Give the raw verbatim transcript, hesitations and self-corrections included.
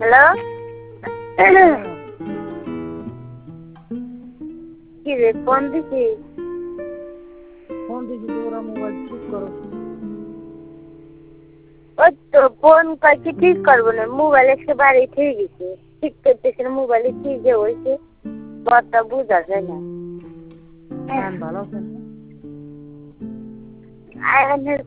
hello কি রে phone দিছি ফোন দিছি তোরা মোবাইল ঠিক করো ওই তো ফোন কয়েকটি ঠিক করবো না মোবাইল একেবারে ঠিক গেছে ঠিক করতেছে না মোবাইলে কি যে হয়েছে কথা বোঝা যায় না ভালো আছেন আয়নের